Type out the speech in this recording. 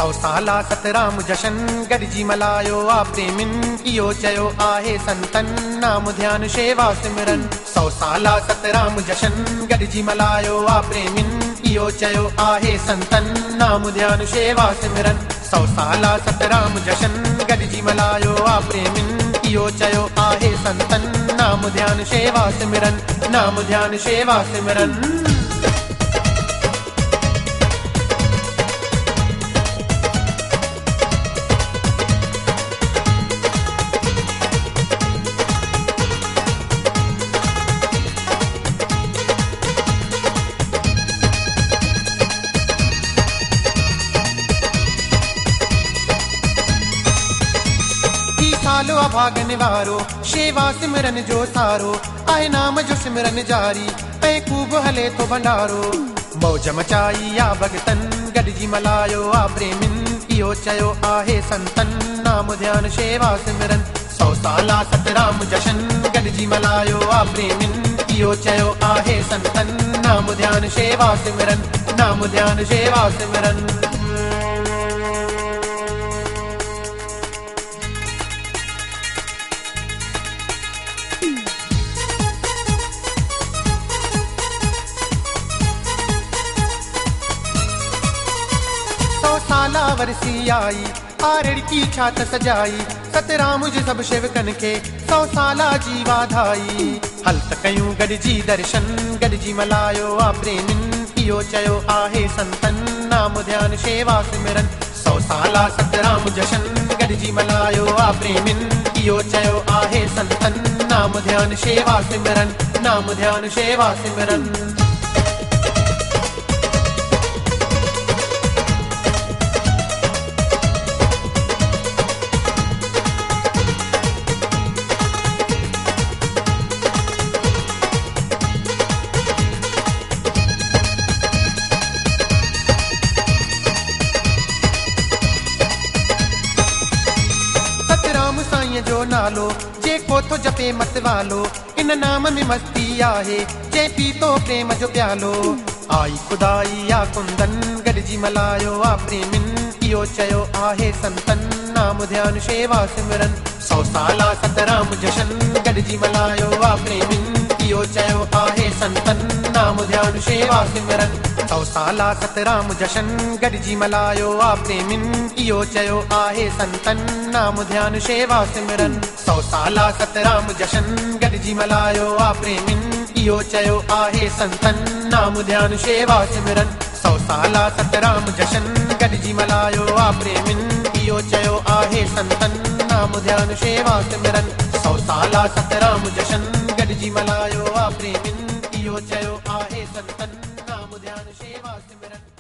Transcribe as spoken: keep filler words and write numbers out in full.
सौ साला सतराम जशन गॾिजी मल्हायो आ प्रेमिन इहो चयो आहे संतन नाम ध्यान शेवा सिमरन। सौ साला सतराम जशन गॾिजी मल्हायो आ प्रेमिन इहो चयो आहे संतन नाम ध्यान शेवा सिमरन। सौ साला सतराम जशन गॾिजी मल्हायो आ प्रेमिन इहो चयो आहे संतन नाम ध्यान शेवा सिमरन नाम ध्यान शेवा सिमरन। सालो अभागन वारो शेवा सिमरन जो सारो आहे नाम जो सिमरन जारी ऐं खूब हले थो भंडारो। मौज मचाई आ भगतन गॾिजी मल्हायो आ प्रेमिन इहो चयो आहे संतन नाम ध्यान शेवा सिमरन। सौ साला सतराम जशन गॾिजी मल्हायो आ प्रेमिन इहो चयो आहे संतन नाम ध्यान शेवा सिमरन नाम ध्यान शेवा सिमरन। साला वरसी आई आरड़ की छात सजाई सतराम जो सब शिवकन के सौ साला जी वाधाई। हल त कयूं गॾिजी दर्शन गॾिजी मल्हायो आ प्रेमिन इहो चयो आहे संतन नाम ध्यान शेवा सिमरन। सौ साला सतराम जशन गॾिजी मल्हायो आ प्रेमिन इहो चयो आहे संतन नाम ध्यान शेवा सिमरन नाम ध्यान शेवा सिमरन। जो नालो जेको थो जपे मत वालो इन नाम में मस्ती आहे जे पीतो प्रेम जो प्यालो। आई खुदाई आ कुंदन गॾिजी मल्हायो आ प्रेमिन इहो चयो आहे संतन नाम ध्यान शेवा सिमरन। सौ साला सतराम जशन गॾिजी मल्हायो आ प्रेमिन इहो चयो आहे संतन नाम ध्यान शेवा सिमरन। सौ साला सतराम जशन गॾिजी मल्हायो आ प्रेमिन इहो चयो आहे संतन नाम ध्यान शेवा सिमरन। सौ साला सतराम जशन गॾिजी मल्हायो आ प्रेमिन इहो चयो आहे संतन नाम ध्यान शेवा सिमरन। सौ साला सतराम जशन गॾिजी मल्हायो आ प्रेमिन इहो चयो आहे संतन नाम ध्यान शेवा सिमरन। सौ साला सतराम जशन गॾिजी मल्हायो आ प्रेमिन इहो चयो आहे संतन नाम ध्यान शेवा सिमरन।